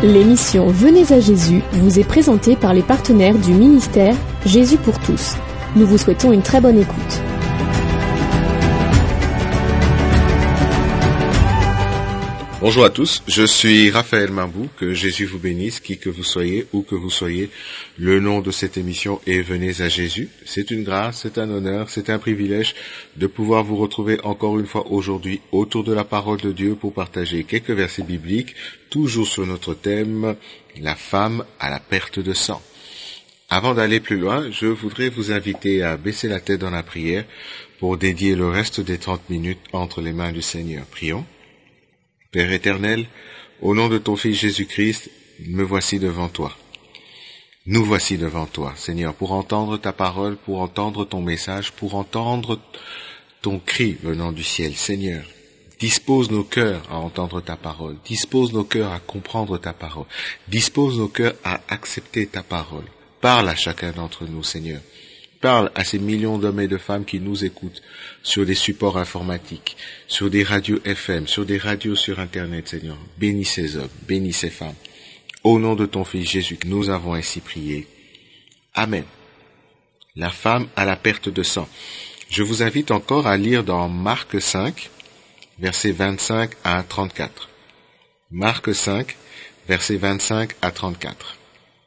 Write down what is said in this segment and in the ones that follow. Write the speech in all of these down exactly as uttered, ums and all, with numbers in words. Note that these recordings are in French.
L'émission Venez à Jésus vous est présentée par les partenaires du ministère Jésus pour tous. Nous vous souhaitons une très bonne écoute. Bonjour à tous, je suis Raphaël Mambou, que Jésus vous bénisse, qui que vous soyez, où que vous soyez. Le nom de cette émission est Venez à Jésus. C'est une grâce, c'est un honneur, c'est un privilège de pouvoir vous retrouver encore une fois aujourd'hui autour de la parole de Dieu pour partager quelques versets bibliques, toujours sur notre thème, la femme à la perte de sang. Avant d'aller plus loin, je voudrais vous inviter à baisser la tête dans la prière pour dédier le reste des trente minutes entre les mains du Seigneur. Prions. Père éternel, au nom de ton Fils Jésus-Christ, me voici devant toi. Nous voici devant toi, Seigneur, pour entendre ta parole, pour entendre ton message, pour entendre ton cri venant du ciel. Seigneur, dispose nos cœurs à entendre ta parole, dispose nos cœurs à comprendre ta parole, dispose nos cœurs à accepter ta parole. Parle à chacun d'entre nous, Seigneur. Parle à ces millions d'hommes et de femmes qui nous écoutent sur des supports informatiques, sur des radios F M, sur des radios sur Internet, Seigneur. Bénis ces hommes, bénis ces femmes. Au nom de ton Fils Jésus, nous avons ainsi prié. Amen. La femme à la perte de sang. Je vous invite encore à lire dans Marc cinq, versets vingt-cinq à trente-quatre. Marc cinq, versets vingt-cinq à trente-quatre.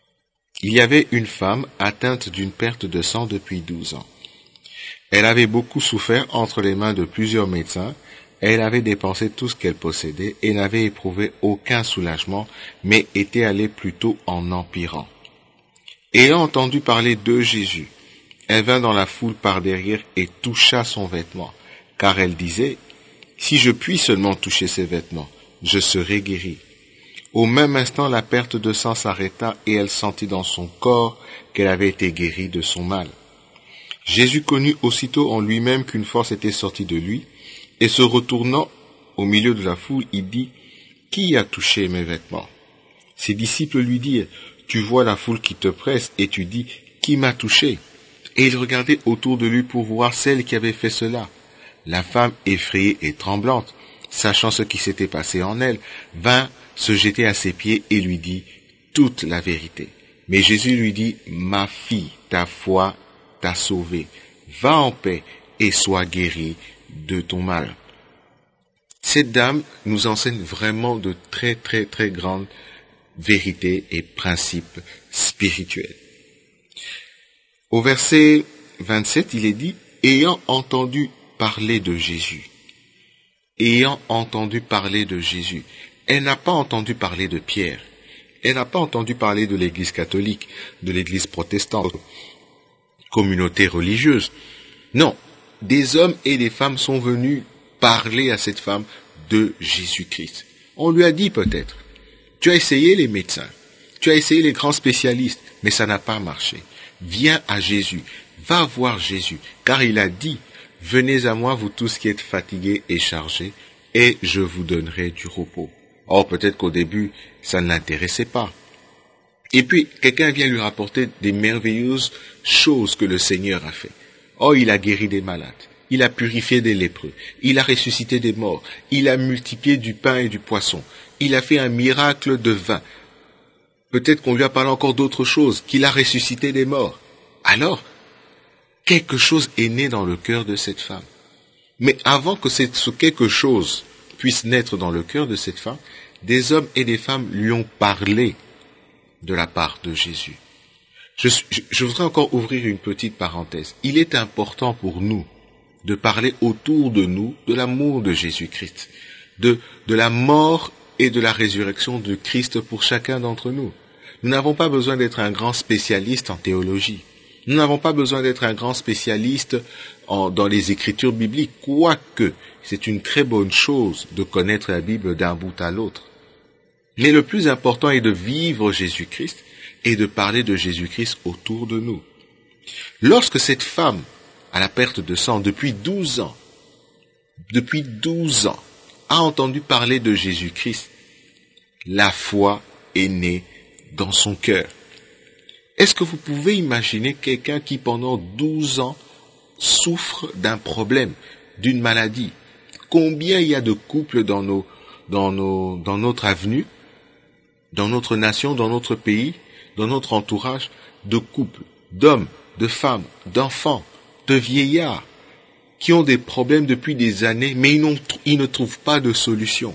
Il y avait une femme atteinte d'une perte de sang depuis douze ans. Elle avait beaucoup souffert entre les mains de plusieurs médecins, elle avait dépensé tout ce qu'elle possédait et n'avait éprouvé aucun soulagement, mais était allée plutôt en empirant. Ayant entendu parler de Jésus, elle vint dans la foule par derrière et toucha son vêtement, car elle disait, « Si je puis seulement toucher ses vêtements, je serai guérie. » Au même instant, la perte de sang s'arrêta et elle sentit dans son corps qu'elle avait été guérie de son mal. Jésus connut aussitôt en lui-même qu'une force était sortie de lui, et se retournant au milieu de la foule, il dit, « Qui a touché mes vêtements ?» Ses disciples lui dirent, « Tu vois la foule qui te presse, et tu dis, « Qui m'a touché ?» Et il regardait autour de lui pour voir celle qui avait fait cela. La femme, effrayée et tremblante, sachant ce qui s'était passé en elle, vint se jeter à ses pieds et lui dit toute la vérité. Mais Jésus lui dit, « Ma fille, ta foi t'a sauvée. Va en paix et sois guérie de ton mal. » Cette dame nous enseigne vraiment de très très très grandes vérités et principes spirituels. Au verset vingt-sept, il est dit, « Ayant entendu parler de Jésus. » Ayant entendu parler de Jésus. Elle n'a pas entendu parler de Pierre. Elle n'a pas entendu parler de l'Église catholique, de l'Église protestante, communauté religieuse. Non, des hommes et des femmes sont venus parler à cette femme de Jésus-Christ. On lui a dit peut-être, tu as essayé les médecins, tu as essayé les grands spécialistes, mais ça n'a pas marché. Viens à Jésus, va voir Jésus, car il a dit, venez à moi vous tous qui êtes fatigués et chargés, et je vous donnerai du repos. Or, peut-être qu'au début, ça ne l'intéressait pas. Et puis, quelqu'un vient lui rapporter des merveilleuses choses que le Seigneur a fait. Oh, il a guéri des malades, il a purifié des lépreux, il a ressuscité des morts, il a multiplié du pain et du poisson, il a fait un miracle de vin. Peut-être qu'on lui a parlé encore d'autres choses, qu'il a ressuscité des morts. Alors, quelque chose est né dans le cœur de cette femme. Mais avant que ce quelque chose puisse naître dans le cœur de cette femme, des hommes et des femmes lui ont parlé de la part de Jésus. Je, je, je voudrais encore ouvrir une petite parenthèse. Il est important pour nous de parler autour de nous de l'amour de Jésus-Christ, de, de la mort et de la résurrection de Christ pour chacun d'entre nous. Nous n'avons pas besoin d'être un grand spécialiste en théologie. Nous n'avons pas besoin d'être un grand spécialiste en, dans les écritures bibliques, quoique c'est une très bonne chose de connaître la Bible d'un bout à l'autre. Mais le plus important est de vivre Jésus-Christ et de parler de Jésus-Christ autour de nous. Lorsque cette femme à la perte de sang depuis douze ans, depuis douze ans, a entendu parler de Jésus-Christ, la foi est née dans son cœur. Est-ce que vous pouvez imaginer quelqu'un qui pendant douze ans souffre d'un problème, d'une maladie? Combien il y a de couples dans nos, dans nos, dans notre avenue dans notre nation, dans notre pays, dans notre entourage, de couples, d'hommes, de femmes, d'enfants, de vieillards, qui ont des problèmes depuis des années, mais ils, n'ont, ils ne trouvent pas de solution.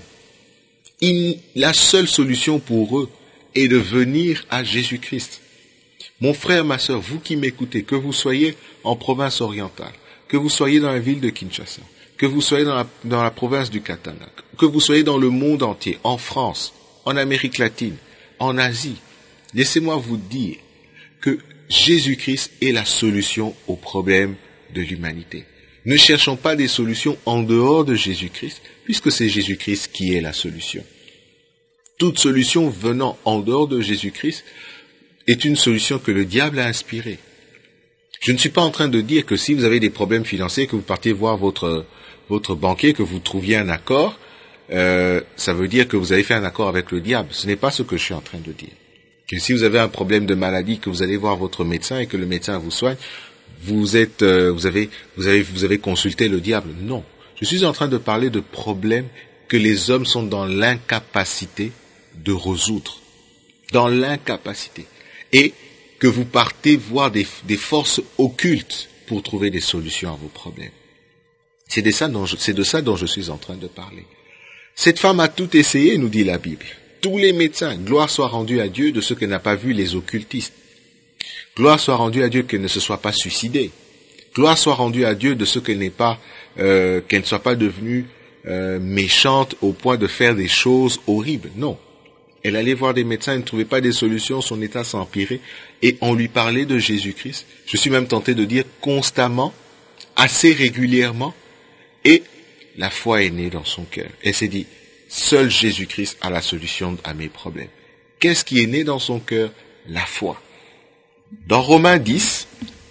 Il, la seule solution pour eux est de venir à Jésus-Christ. Mon frère, ma sœur, vous qui m'écoutez, que vous soyez en province orientale, que vous soyez dans la ville de Kinshasa, que vous soyez dans la, dans la province du Katanga, que vous soyez dans le monde entier, en France, en Amérique latine, en Asie, laissez-moi vous dire que Jésus-Christ est la solution aux problèmes de l'humanité. Ne cherchons pas des solutions en dehors de Jésus-Christ, puisque c'est Jésus-Christ qui est la solution. Toute solution venant en dehors de Jésus-Christ est une solution que le diable a inspirée. Je ne suis pas en train de dire que si vous avez des problèmes financiers, que vous partiez voir votre, votre banquier, que vous trouviez un accord, euh, ça veut dire que vous avez fait un accord avec le diable. Ce n'est pas ce que je suis en train de dire. Que si vous avez un problème de maladie, que vous allez voir votre médecin et que le médecin vous soigne, vous êtes, euh, vous avez, vous avez, vous avez consulté le diable. Non. Je suis en train de parler de problèmes que les hommes sont dans l'incapacité de résoudre. Dans l'incapacité. Et que vous partez voir des, des forces occultes pour trouver des solutions à vos problèmes. C'est de ça dont je, c'est de ça dont je suis en train de parler. Cette femme a tout essayé, nous dit la Bible. Tous les médecins, gloire soit rendue à Dieu de ce que n'a pas vu les occultistes. Gloire soit rendue à Dieu qu'elle ne se soit pas suicidée. Gloire soit rendue à Dieu de ce qu'elle n'est pas, euh, qu'elle ne soit pas devenue euh, méchante au point de faire des choses horribles. Non. Elle allait voir des médecins, elle ne trouvait pas des solutions, son état s'empirait, et on lui parlait de Jésus-Christ. Je suis même tenté de dire constamment, assez régulièrement, et la foi est née dans son cœur. Elle s'est dit, seul Jésus-Christ a la solution à mes problèmes. Qu'est-ce qui est né dans son cœur? La foi. Dans Romains dix,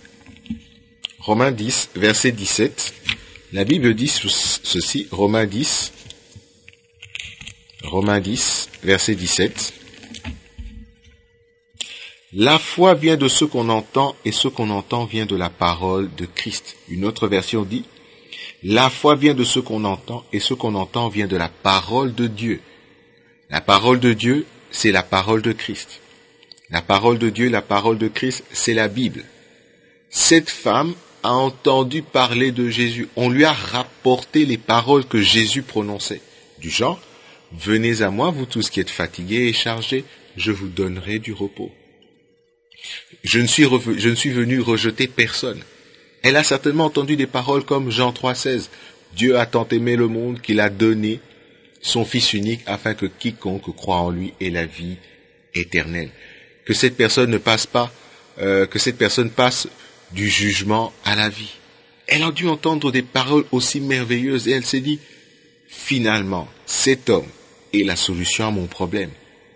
Romains dix, verset dix-sept, la Bible dit ceci, Romains dix, Romains dix, verset dix-sept. La foi vient de ce qu'on entend et ce qu'on entend vient de la parole de Christ. Une autre version dit, la foi vient de ce qu'on entend et ce qu'on entend vient de la parole de Dieu. La parole de Dieu, c'est la parole de Christ. La parole de Dieu, la parole de Christ, c'est la Bible. Cette femme a entendu parler de Jésus. On lui a rapporté les paroles que Jésus prononçait. Du genre, venez à moi, vous tous qui êtes fatigués et chargés, je vous donnerai du repos. Je ne suis, rev- je ne suis venu rejeter personne. Elle a certainement entendu des paroles comme Jean trois seize. Dieu a tant aimé le monde qu'il a donné son Fils unique afin que quiconque croit en lui ait la vie éternelle. Que cette personne ne passe pas, euh, que cette personne passe du jugement à la vie. Elle a dû entendre des paroles aussi merveilleuses et elle s'est dit, finalement, cet homme est la solution à mon problème.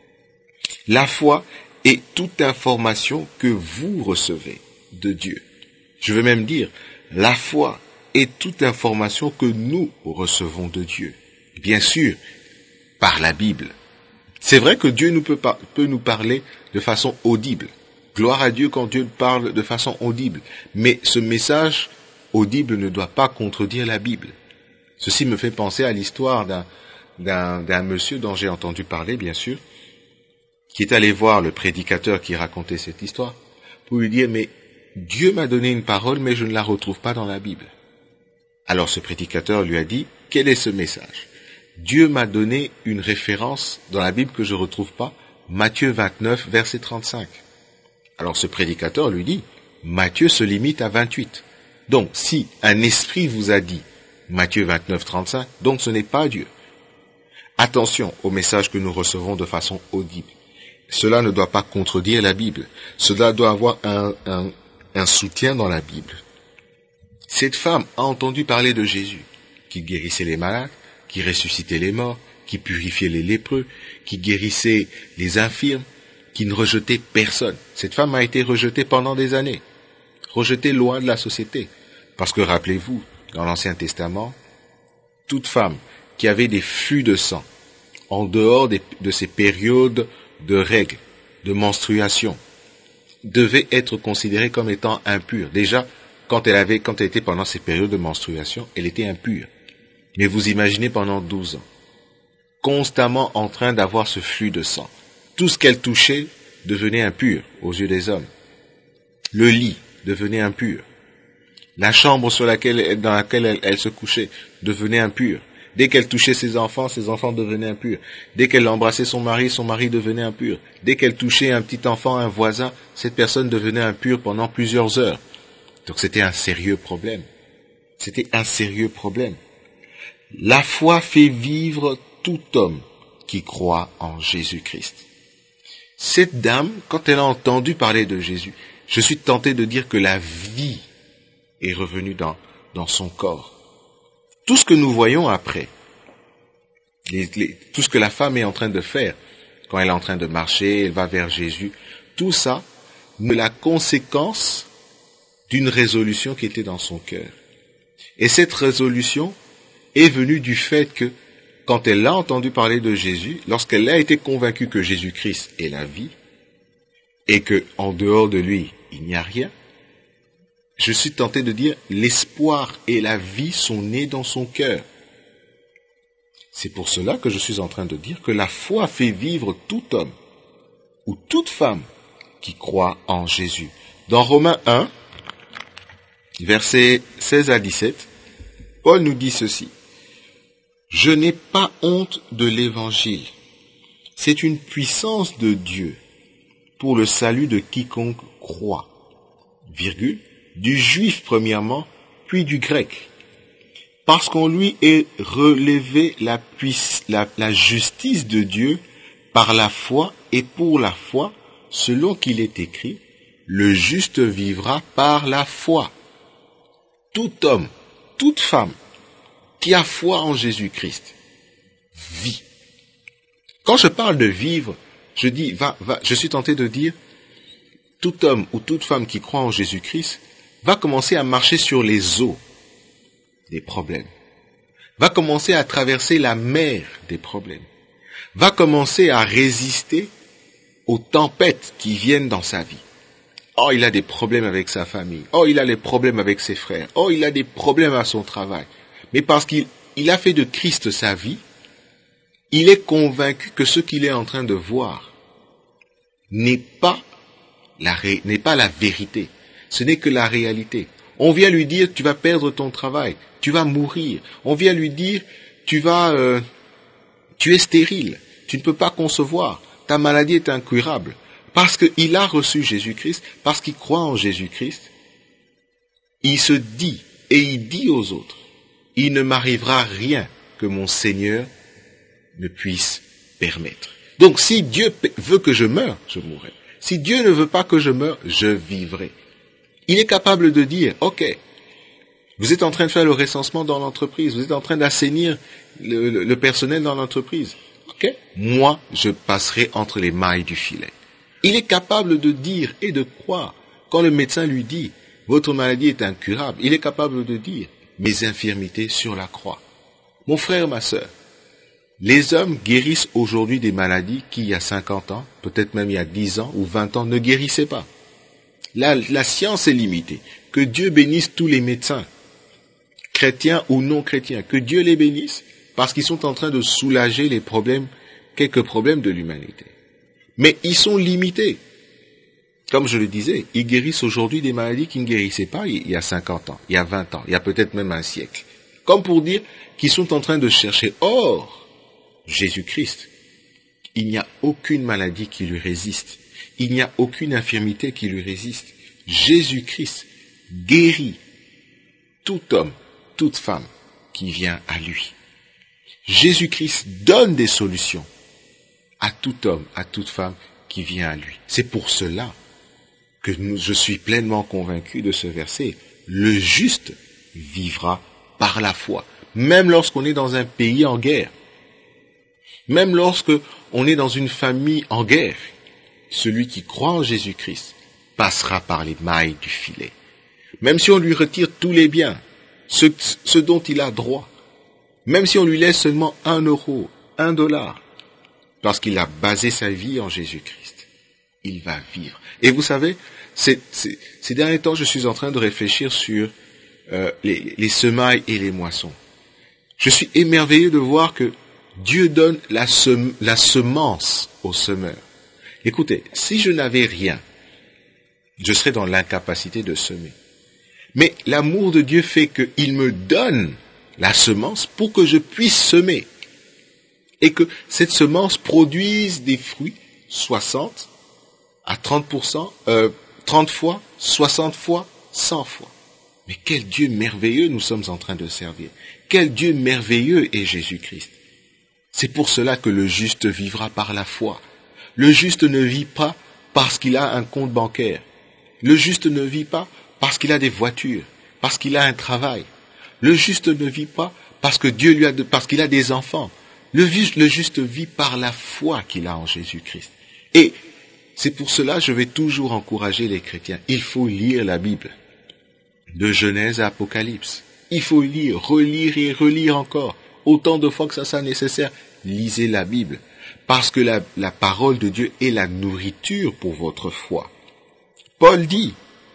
La foi est toute information que vous recevez de Dieu. Je veux même dire, la foi est toute information que nous recevons de Dieu. Bien sûr, par la Bible. C'est vrai que Dieu nous peut, par, peut nous parler de façon audible. Gloire à Dieu quand Dieu parle de façon audible. Mais ce message audible ne doit pas contredire la Bible. Ceci me fait penser à l'histoire d'un, d'un, d'un monsieur dont j'ai entendu parler, bien sûr, qui est allé voir le prédicateur qui racontait cette histoire, pour lui dire, mais Dieu m'a donné une parole, mais je ne la retrouve pas dans la Bible. Alors ce prédicateur lui a dit, quel est ce message? Dieu m'a donné une référence dans la Bible que je ne retrouve pas, Matthieu vingt-neuf, verset trente-cinq. Alors ce prédicateur lui dit, Matthieu se limite à vingt-huit. Donc si un esprit vous a dit Matthieu vingt-neuf, trente-cinq, donc ce n'est pas Dieu. Attention au message que nous recevons de façon audible. Cela ne doit pas contredire la Bible. Cela doit avoir un, un, un soutien dans la Bible. Cette femme a entendu parler de Jésus, qui guérissait les malades, qui ressuscitait les morts, qui purifiait les lépreux, qui guérissait les infirmes, qui ne rejetait personne. Cette femme a été rejetée pendant des années, rejetée loin de la société. Parce que rappelez-vous, dans l'Ancien Testament, toute femme qui avait des flux de sang, en dehors des, de ces périodes de règles, de menstruation, devait être considérée comme étant impure. Déjà, quand elle avait, quand elle était pendant ces périodes de menstruation, elle était impure. Mais vous imaginez pendant douze ans, constamment en train d'avoir ce flux de sang, Tout ce qu'elle touchait devenait impur aux yeux des hommes. Le lit devenait impur. La chambre sur laquelle, dans laquelle elle, elle se couchait devenait impure. Dès qu'elle touchait ses enfants, ses enfants devenaient impurs. Dès qu'elle embrassait son mari, son mari devenait impur. Dès qu'elle touchait un petit enfant, un voisin, cette personne devenait impure pendant plusieurs heures. Donc c'était un sérieux problème. C'était un sérieux problème. La foi fait vivre tout homme qui croit en Jésus-Christ. Cette dame, quand elle a entendu parler de Jésus, je suis tenté de dire que la vie est revenue dans, dans son corps. Tout ce que nous voyons après, les, les, tout ce que la femme est en train de faire, quand elle est en train de marcher, elle va vers Jésus, tout ça n'est la conséquence d'une résolution qui était dans son cœur. Et cette résolution est venue du fait que, quand elle a entendu parler de Jésus, lorsqu'elle a été convaincue que Jésus-Christ est la vie, et que en dehors de lui, il n'y a rien, je suis tenté de dire, l'espoir et la vie sont nés dans son cœur. C'est pour cela que je suis en train de dire que la foi fait vivre tout homme, ou toute femme, qui croit en Jésus. Dans Romains un, versets seize à dix-sept, Paul nous dit ceci. « Je n'ai pas honte de l'évangile. C'est une puissance de Dieu pour le salut de quiconque croit. » Virgule. Du juif premièrement, puis du grec. Parce qu'en lui est relevée la, puiss- la, la justice de Dieu par la foi et pour la foi, selon qu'il est écrit, le juste vivra par la foi. Tout homme, toute femme qui a foi en Jésus-Christ vit. Quand je parle de vivre, je dis, va, va, je suis tenté de dire, tout homme ou toute femme qui croit en Jésus-Christ va commencer à marcher sur les eaux des problèmes, va commencer à traverser la mer des problèmes, va commencer à résister aux tempêtes qui viennent dans sa vie. Oh, il a des problèmes avec sa famille. Oh, il a des problèmes avec ses frères. Oh, il a des problèmes à son travail. Mais parce qu'il il a fait de Christ sa vie, il est convaincu que ce qu'il est en train de voir n'est pas la, ré, n'est pas la vérité. Ce n'est que la réalité. On vient lui dire, tu vas perdre ton travail, tu vas mourir. On vient lui dire, tu vas, euh, tu es stérile, tu ne peux pas concevoir, ta maladie est incurable. Parce qu'il a reçu Jésus-Christ, parce qu'il croit en Jésus-Christ, il se dit, et il dit aux autres, il ne m'arrivera rien que mon Seigneur ne puisse permettre. Donc si Dieu veut que je meure, je mourrai. Si Dieu ne veut pas que je meure, je vivrai. Il est capable de dire, ok, vous êtes en train de faire le recensement dans l'entreprise, vous êtes en train d'assainir le, le, le personnel dans l'entreprise. Ok, moi, je passerai entre les mailles du filet. Il est capable de dire et de croire, quand le médecin lui dit, votre maladie est incurable, il est capable de dire, mes infirmités sur la croix. Mon frère, ma sœur, les hommes guérissent aujourd'hui des maladies qui, il y a cinquante ans, peut-être même il y a dix ans ou vingt ans, ne guérissaient pas. La, la science est limitée. Que Dieu bénisse tous les médecins, chrétiens ou non chrétiens, que Dieu les bénisse, parce qu'ils sont en train de soulager les problèmes, quelques problèmes de l'humanité. Mais ils sont limités. Comme je le disais, ils guérissent aujourd'hui des maladies qui ne guérissaient pas il y a cinquante ans, il y a vingt ans, il y a peut-être même un siècle. Comme pour dire qu'ils sont en train de chercher. Or, Jésus-Christ, il n'y a aucune maladie qui lui résiste. Il n'y a aucune infirmité qui lui résiste. Jésus-Christ guérit tout homme, toute femme qui vient à lui. Jésus-Christ donne des solutions à tout homme, à toute femme qui vient à lui. C'est pour cela que nous, je suis pleinement convaincu de ce verset. Le juste vivra par la foi. Même lorsqu'on est dans un pays en guerre. Même lorsqu'on est dans une famille en guerre. Celui qui croit en Jésus-Christ passera par les mailles du filet. Même si on lui retire tous les biens, ce, ce dont il a droit, même si on lui laisse seulement un euro, un dollar, parce qu'il a basé sa vie en Jésus-Christ, il va vivre. Et vous savez, c'est, c'est, ces derniers temps, je suis en train de réfléchir sur euh, les, les semailles et les moissons. Je suis émerveillé de voir que Dieu donne la, sem- la semence au semeur. Écoutez, si je n'avais rien, je serais dans l'incapacité de semer. Mais l'amour de Dieu fait qu'il me donne la semence pour que je puisse semer. Et que cette semence produise des fruits soixante à trente pour cent, euh, trente fois, soixante fois, cent fois. Mais quel Dieu merveilleux nous sommes en train de servir. Quel Dieu merveilleux est Jésus-Christ. C'est pour cela que le juste vivra par la foi. Le juste ne vit pas parce qu'il a un compte bancaire. Le juste ne vit pas parce qu'il a des voitures, parce qu'il a un travail. Le juste ne vit pas parce que Dieu lui a de, parce qu'il a des enfants. Le, le juste vit par la foi qu'il a en Jésus-Christ. Et c'est pour cela que je vais toujours encourager les chrétiens. Il faut lire la Bible, de Genèse à Apocalypse. Il faut lire, relire et relire encore. Autant de fois que ça soit nécessaire, lisez la Bible. Parce que la, la parole de Dieu est la nourriture pour votre foi. Paul dit,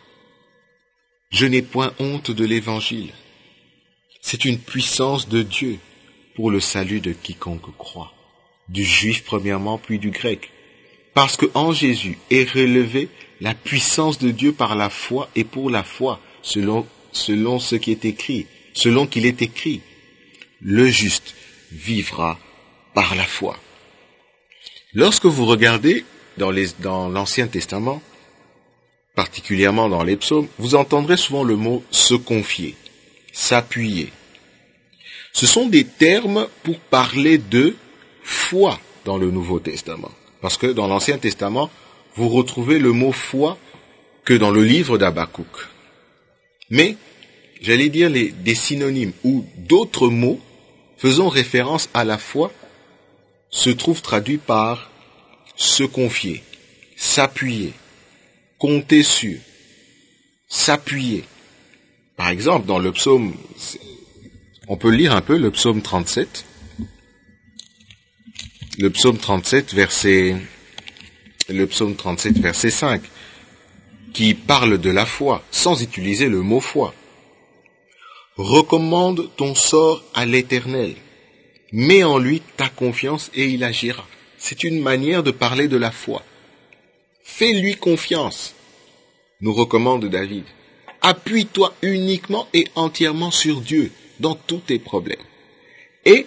« Je n'ai point honte de l'Évangile. C'est une puissance de Dieu pour le salut de quiconque croit, du juif premièrement, puis du grec. Parce que en Jésus est relevée la puissance de Dieu par la foi et pour la foi, selon, selon ce qui est écrit, selon qu'il est écrit. Le juste vivra par la foi. » Lorsque vous regardez dans, les, dans l'Ancien Testament, particulièrement dans les psaumes, vous entendrez souvent le mot « se confier »,« s'appuyer ». Ce sont des termes pour parler de foi dans le Nouveau Testament. Parce que dans l'Ancien Testament, vous retrouvez le mot foi que dans le livre d'Habakkuk. Mais, j'allais dire les, des synonymes ou d'autres mots faisant référence à la foi se trouvent traduits par se confier, s'appuyer, compter sur, s'appuyer. Par exemple, dans le psaume, on peut lire un peu le psaume trente-sept. Le psaume trente-sept, verset, le psaume trente-sept, verset cinq, qui parle de la foi, sans utiliser le mot foi. Recommande ton sort à l'Éternel. Mets en lui ta confiance et il agira. C'est une manière de parler de la foi. Fais-lui confiance, nous recommande David. Appuie-toi uniquement et entièrement sur Dieu dans tous tes problèmes. Et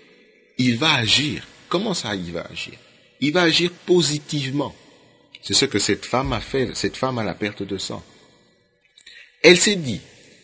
il va agir. Comment ça, il va agir? Il va agir positivement. C'est ce que cette femme a fait, cette femme à la perte de sang. Elle s'est dit,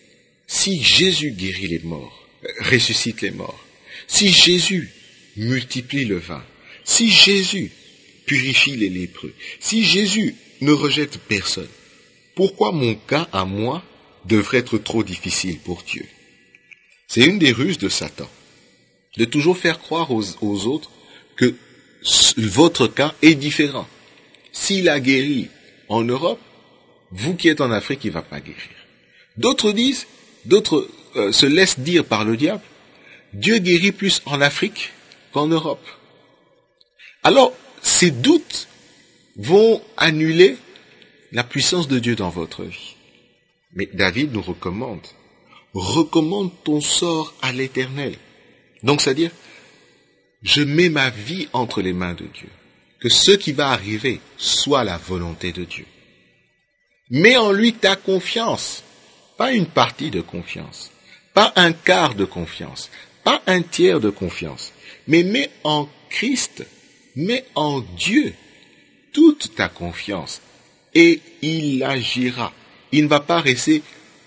si Jésus guérit les morts, ressuscite les morts, si Jésus multiplie le vin, si Jésus purifie les lépreux, si Jésus ne rejette personne, pourquoi mon cas à moi devrait être trop difficile pour Dieu? C'est une des ruses de Satan, de toujours faire croire aux, aux autres que votre cas est différent. S'il a guéri en Europe, vous qui êtes en Afrique, il ne va pas guérir. D'autres disent, d'autres euh, se laissent dire par le diable, Dieu guérit plus en Afrique qu'en Europe. Alors, ces doutes vont annuler la puissance de Dieu dans votre vie. Mais David nous recommande, recommande ton sort à l'Éternel. Donc, c'est-à-dire, je mets ma vie entre les mains de Dieu. Que ce qui va arriver soit la volonté de Dieu. Mets en lui ta confiance, pas une partie de confiance, pas un quart de confiance, pas un tiers de confiance, mais mets en Christ, mets en Dieu toute ta confiance et il agira. Il ne va pas rester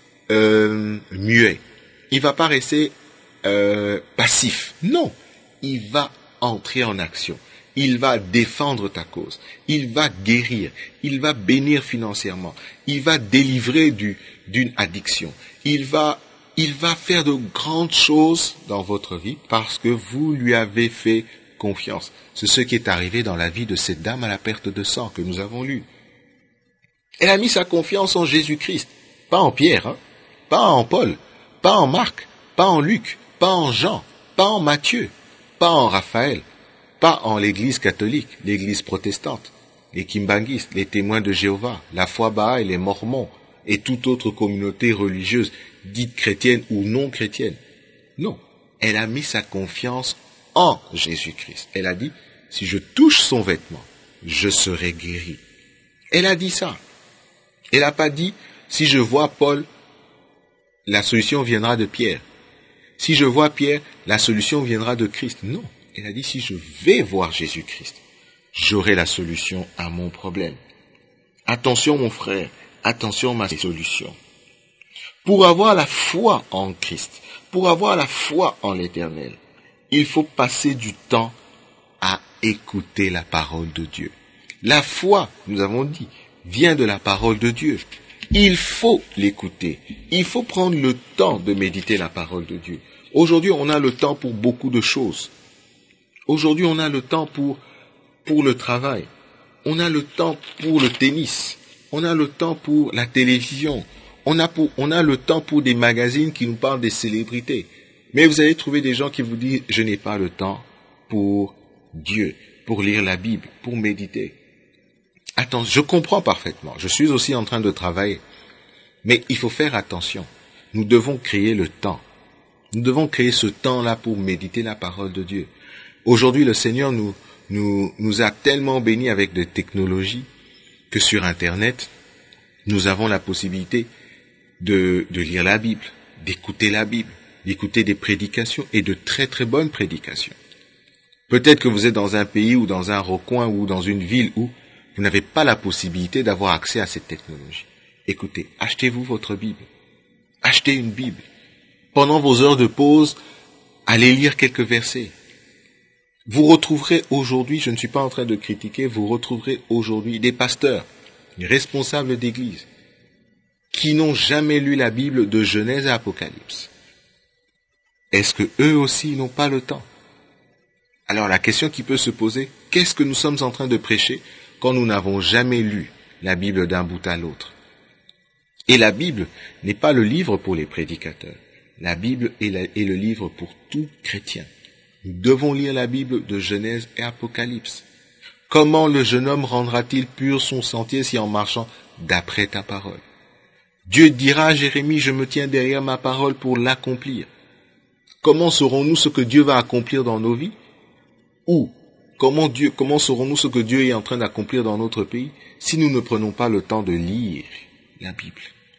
euh, muet, il ne va pas rester euh, passif, non, il va entrer en action. Il va défendre ta cause, il va guérir, il va bénir financièrement, il va délivrer du, d'une addiction, il va, il va faire de grandes choses dans votre vie parce que vous lui avez fait confiance. C'est ce qui est arrivé dans la vie de cette dame à la perte de sang que nous avons lu. Elle a mis sa confiance en Jésus-Christ, pas en Pierre, hein, pas en Paul, pas en Marc, pas en Luc, pas en Jean, pas en Matthieu, pas en Raphaël, pas en l'église catholique, l'église protestante, les kimbanguistes, les témoins de Jéhovah, la foi Baha'i, les mormons et toute autre communauté religieuse, dite chrétienne ou non chrétienne. Non, elle a mis sa confiance en Jésus-Christ. Elle a dit, si je touche son vêtement, je serai guéri. Elle a dit ça. Elle n'a pas dit, si je vois Paul, la solution viendra de Pierre. Si je vois Pierre, la solution viendra de Christ. Non, elle a dit, si je vais voir Jésus-Christ, j'aurai la solution à mon problème. Attention mon frère, attention ma solution. Pour avoir la foi en Christ, pour avoir la foi en l'Éternel, il faut passer du temps à écouter la parole de Dieu. La foi, nous avons dit, vient de la parole de Dieu. Il faut l'écouter. Il faut prendre le temps de méditer la parole de Dieu. Aujourd'hui, on a le temps pour beaucoup de choses. Aujourd'hui, on a le temps pour, pour le travail. On a le temps pour le tennis. On a le temps pour la télévision. On a, pour, on a le temps pour des magazines qui nous parlent des célébrités. Mais vous allez trouver des gens qui vous disent, je n'ai pas le temps pour Dieu, pour lire la Bible, pour méditer. Attends, je comprends parfaitement. Je suis aussi en train de travailler. Mais il faut faire attention. Nous devons créer le temps. Nous devons créer ce temps-là pour méditer la parole de Dieu. Aujourd'hui, le Seigneur nous, nous, nous a tellement bénis avec des technologies que sur Internet, nous avons la possibilité de, de lire la Bible, d'écouter la Bible, d'écouter des prédications et de très très bonnes prédications. Peut-être que vous êtes dans un pays ou dans un recoin ou dans une ville où vous n'avez pas la possibilité d'avoir accès à cette technologie. Écoutez, achetez-vous votre Bible. Achetez une Bible. Pendant vos heures de pause, allez lire quelques versets. Vous retrouverez aujourd'hui, je ne suis pas en train de critiquer, vous retrouverez aujourd'hui des pasteurs, des responsables d'église, qui n'ont jamais lu la Bible de Genèse à Apocalypse. Est-ce que eux aussi n'ont pas le temps? Alors la question qui peut se poser, qu'est-ce que nous sommes en train de prêcher quand nous n'avons jamais lu la Bible d'un bout à l'autre? Et la Bible n'est pas le livre pour les prédicateurs. La Bible est, la, est le livre pour tout chrétien. Nous devons lire la Bible de Genèse et Apocalypse. Comment le jeune homme rendra-t-il pur son sentier si en marchant d'après ta parole? Dieu dira à Jérémie, je me tiens derrière ma parole pour l'accomplir. Comment saurons-nous ce que Dieu va accomplir dans nos vies? Ou comment, Dieu, comment saurons-nous ce que Dieu est en train d'accomplir dans notre pays si nous ne prenons pas le temps de lire la Bible?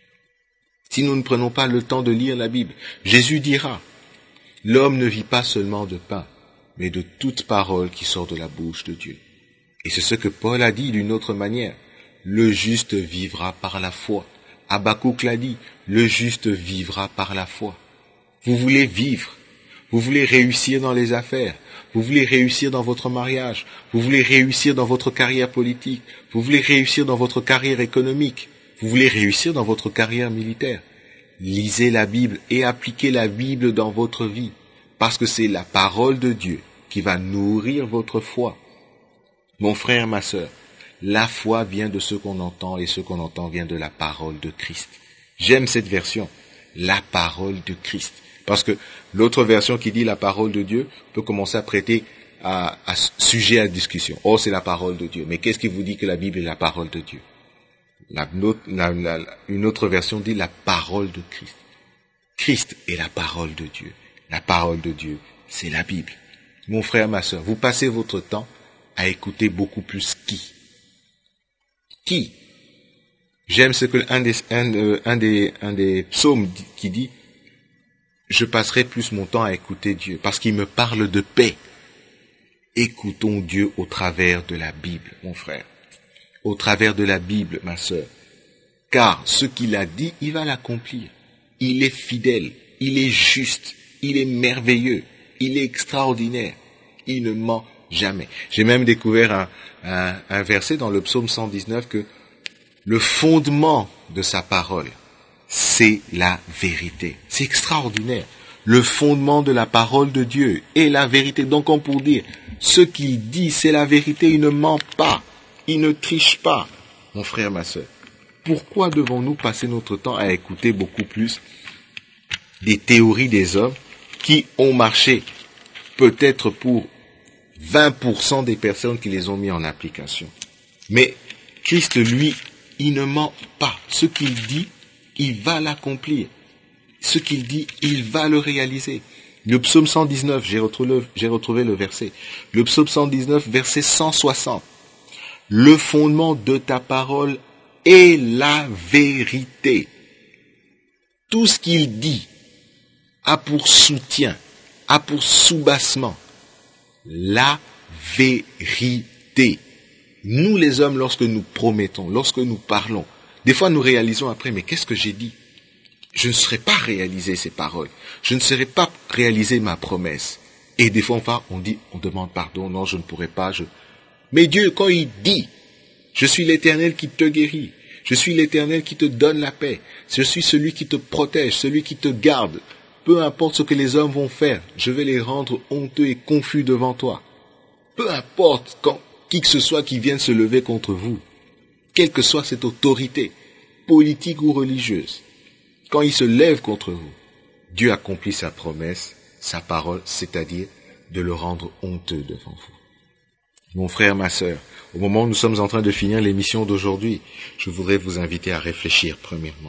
Si nous ne prenons pas le temps de lire la Bible, Jésus dira, l'homme ne vit pas seulement de pain, mais de toute parole qui sort de la bouche de Dieu. Et c'est ce que Paul a dit d'une autre manière. Le juste vivra par la foi. Habakkuk l'a dit, le juste vivra par la foi. Vous voulez vivre, vous voulez réussir dans les affaires, vous voulez réussir dans votre mariage, vous voulez réussir dans votre carrière politique, vous voulez réussir dans votre carrière économique, vous voulez réussir dans votre carrière militaire. Lisez la Bible et appliquez la Bible dans votre vie, parce que c'est la parole de Dieu qui va nourrir votre foi. Mon frère, ma sœur, la foi vient de ce qu'on entend et ce qu'on entend vient de la parole de Christ. J'aime cette version, la parole de Christ. Parce que l'autre version qui dit la parole de Dieu peut commencer à prêter à, à sujet à discussion. Oh, c'est la parole de Dieu. Mais qu'est-ce qui vous dit que la Bible est la parole de Dieu? La, la, la, une autre version dit la parole de Christ. Christ est la parole de Dieu. La parole de Dieu, c'est la Bible. Mon frère, ma sœur, vous passez votre temps à écouter beaucoup plus qui? Qui? J'aime ce que un des, un, un des, un des psaumes qui dit, je passerai plus mon temps à écouter Dieu, parce qu'il me parle de paix. Écoutons Dieu au travers de la Bible, mon frère. Au travers de la Bible, ma sœur. Car ce qu'il a dit, il va l'accomplir. Il est fidèle, il est juste, il est merveilleux, il est extraordinaire. Il ne ment jamais. J'ai même découvert un, un, un verset dans le psaume cent dix-neuf que le fondement de sa parole, c'est la vérité. C'est extraordinaire. Le fondement de la parole de Dieu est la vérité. Donc, comme pour dire, ce qu'il dit, c'est la vérité. Il ne ment pas. Il ne triche pas. Mon frère, ma sœur, pourquoi devons-nous passer notre temps à écouter beaucoup plus des théories des hommes qui ont marché peut-être pour vingt pour cent des personnes qui les ont mis en application? Mais Christ, lui, il ne ment pas. Ce qu'il dit, il va l'accomplir. Ce qu'il dit, il va le réaliser. Le psaume cent dix-neuf, j'ai retrouvé, j'ai retrouvé le verset. Le psaume cent dix-neuf, verset cent soixante. Le fondement de ta parole est la vérité. Tout ce qu'il dit a pour soutien, a pour soubassement la vérité. Nous les hommes, lorsque nous promettons, lorsque nous parlons, des fois nous réalisons après, mais qu'est-ce que j'ai dit? Je ne serais pas réalisé ces paroles. Je ne serais pas réalisé ma promesse. Et des fois on va, on dit, on demande pardon, non, je ne pourrais pas. Je... Mais Dieu, quand il dit, je suis l'Éternel qui te guérit, je suis l'Éternel qui te donne la paix, je suis celui qui te protège, celui qui te garde, peu importe ce que les hommes vont faire, je vais les rendre honteux et confus devant toi. Peu importe quand qui que ce soit qui vienne se lever contre vous, quelle que soit cette autorité, politique ou religieuse, quand il se lève contre vous, Dieu accomplit sa promesse, sa parole, c'est-à-dire de le rendre honteux devant vous. Mon frère, ma sœur, au moment où nous sommes en train de finir l'émission d'aujourd'hui, je voudrais vous inviter à réfléchir premièrement.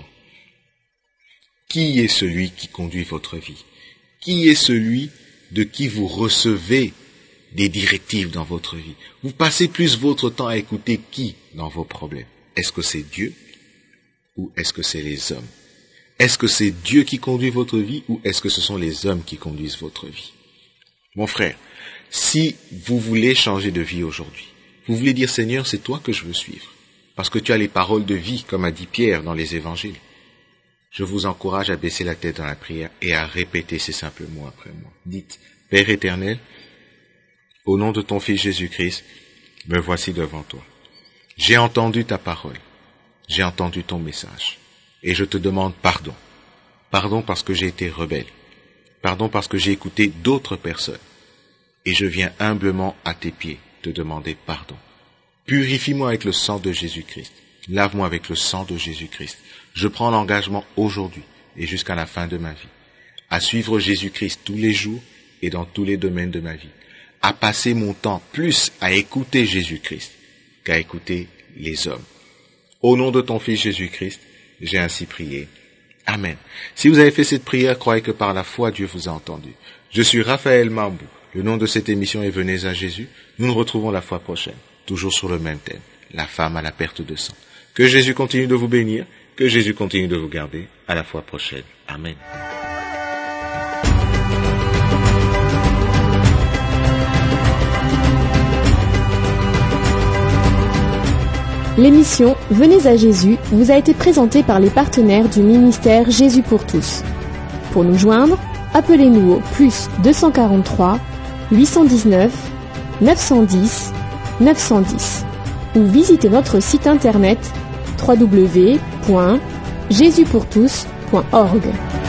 Qui est celui qui conduit votre vie? Qui est celui de qui vous recevez des directives dans votre vie? Vous passez plus votre temps à écouter qui dans vos problèmes? Est-ce que c'est Dieu ou est-ce que c'est les hommes? Est-ce que c'est Dieu qui conduit votre vie ou est-ce que ce sont les hommes qui conduisent votre vie? Mon frère, si vous voulez changer de vie aujourd'hui, vous voulez dire Seigneur, c'est toi que je veux suivre, parce que tu as les paroles de vie, comme a dit Pierre dans les évangiles. Je vous encourage à baisser la tête dans la prière et à répéter ces simples mots après moi. Dites, Père éternel, au nom de ton Fils Jésus-Christ, me voici devant toi. J'ai entendu ta parole, j'ai entendu ton message, et je te demande pardon. Pardon parce que j'ai été rebelle. Pardon parce que j'ai écouté d'autres personnes. Et je viens humblement à tes pieds te demander pardon. Purifie-moi avec le sang de Jésus-Christ. Lave-moi avec le sang de Jésus-Christ. Je prends l'engagement aujourd'hui et jusqu'à la fin de ma vie à suivre Jésus-Christ tous les jours et dans tous les domaines de ma vie. À passer mon temps plus à écouter Jésus-Christ qu'à écouter les hommes. Au nom de ton Fils Jésus-Christ, j'ai ainsi prié. Amen. Si vous avez fait cette prière, croyez que par la foi, Dieu vous a entendu. Je suis Raphaël Mambou. Le nom de cette émission est Venez à Jésus. Nous nous retrouvons la fois prochaine, toujours sur le même thème, la femme à la perte de sang. Que Jésus continue de vous bénir, que Jésus continue de vous garder. À la fois prochaine. Amen. L'émission Venez à Jésus vous a été présentée par les partenaires du ministère Jésus pour tous. Pour nous joindre, appelez-nous au plus deux cent quarante-trois, huit cent dix-neuf, neuf cent dix, neuf cent dix ou visitez notre site internet w w w point jésus pour tous point org.